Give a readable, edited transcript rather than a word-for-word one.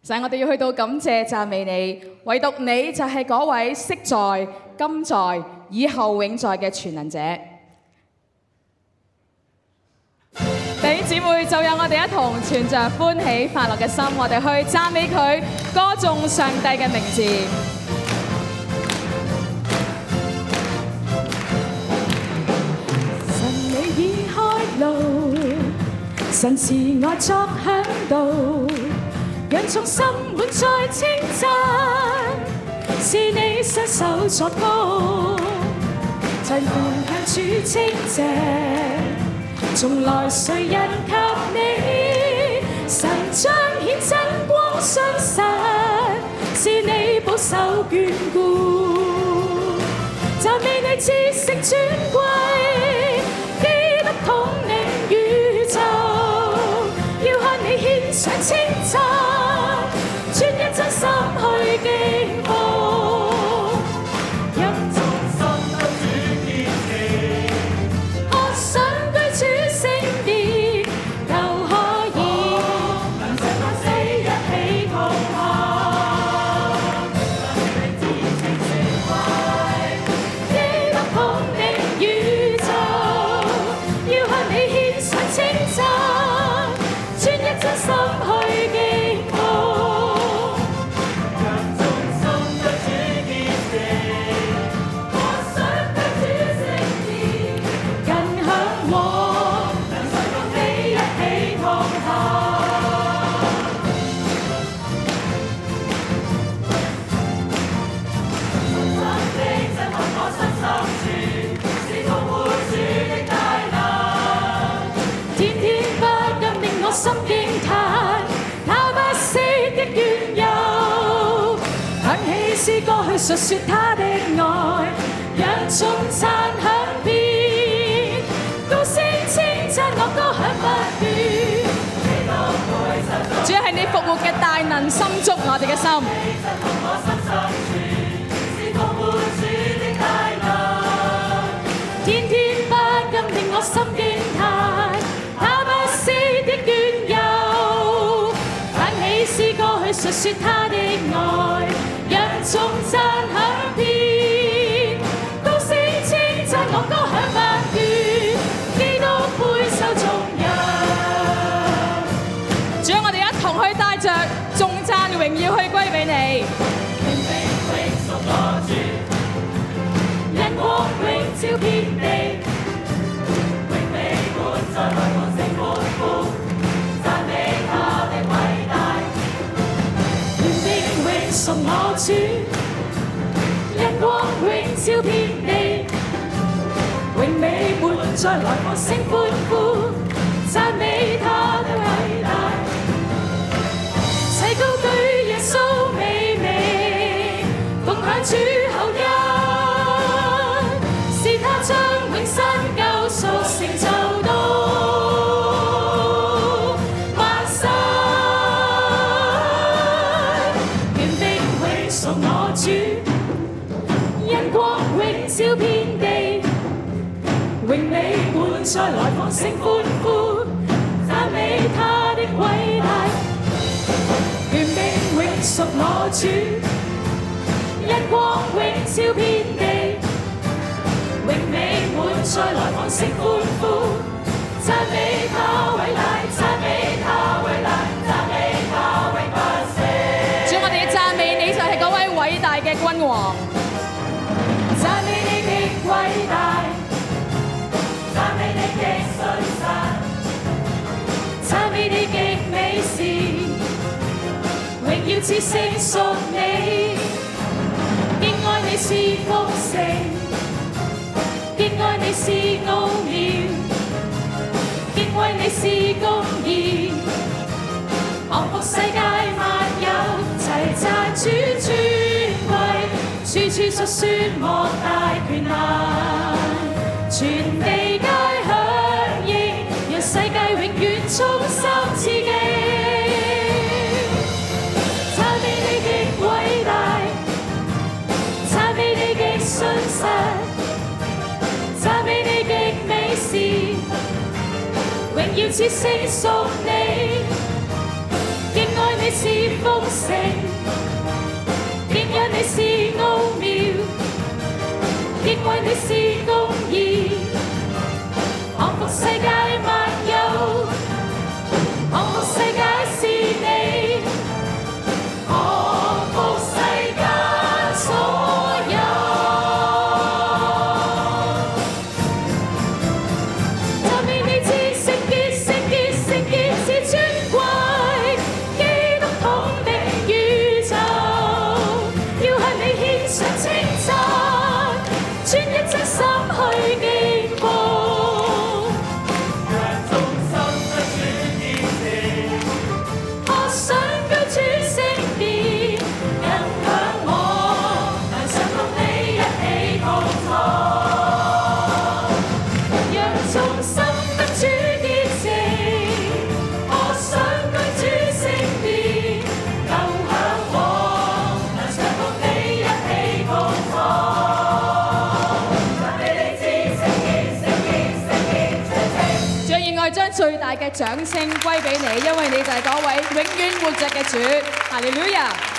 神，我哋要去到感謝讚美你，唯獨你就係嗰位昔在、今在、以後永在嘅全能者。弟兄姊妹，就讓我哋一同存着歡喜快樂嘅心，我哋去讚美佢，歌頌上帝嘅名字。神你已開路，神是我作響導，讓眾心滿載稱讚，是你伸手作歌，在門向主稱謝。從來誰人及你？神彰顯真光相實，是你保守眷顧。讚美你至聖尊貴，基督統領宇宙，要向你獻上稱讚，專一真心去敬慕。心驚嘆，他不息的緣由，響起詩歌去述說他的愛，讓眾讚響遍，高聲稱讚樂歌響不斷。主係你復活嘅大能，深足我哋嘅心。天天不禁令我心驚嘆，他不息的緣由，響起詩歌去述說他的愛，讓眾讚響遍，高聲稱讚樂歌響不斷，基督配受頌揚。主啊，我哋一同去帶着頌讚榮耀去歸俾你。因光榮照遍地，永美滿載來放聲歡呼，讚美他的偉大。願榮榮屬我主，因光榮照遍地，永美滿載來放聲歡呼，讚美他的偉大。齊高舉耶穌美名，奉響主後恩。將永生救贖成就到萬世，願榮榮屬我主，因光榮照遍地，永美滿載來放聲歡呼，讚美他的偉大。願榮榮屬我主，因光榮照遍地，永美滿載來放聲歡呼，讚美他偉大，讚美他偉大，讚美他永不息。主，我哋讚美你就係嗰位偉大嘅君王，讚美你極偉大，讚美你極信實，讚美你極美善，榮耀至聖屬你，敬愛你是豐盛。敬愛你是奧妙，敬畏你是公義，降服世界萬有，齊讚主尊貴，處處述說莫大權能，全地皆響應，讓世界永遠衷心致敬。讚美你極偉大，讚美你極信實，讚美你極美善，榮耀至聖屬你，敬愛你你是豐盛，敬仰你是奧妙，敬畏你是公義，降服世界萬有，降服世界是你，降服世間所有。讚美你至聖潔，聖潔，聖潔是尊貴，基督統領宇宙，要向你獻上稱讚，專一真心去敬奉。將最大嘅掌聲歸俾你，因為你就係嗰位永遠活着嘅主。哈利路亞！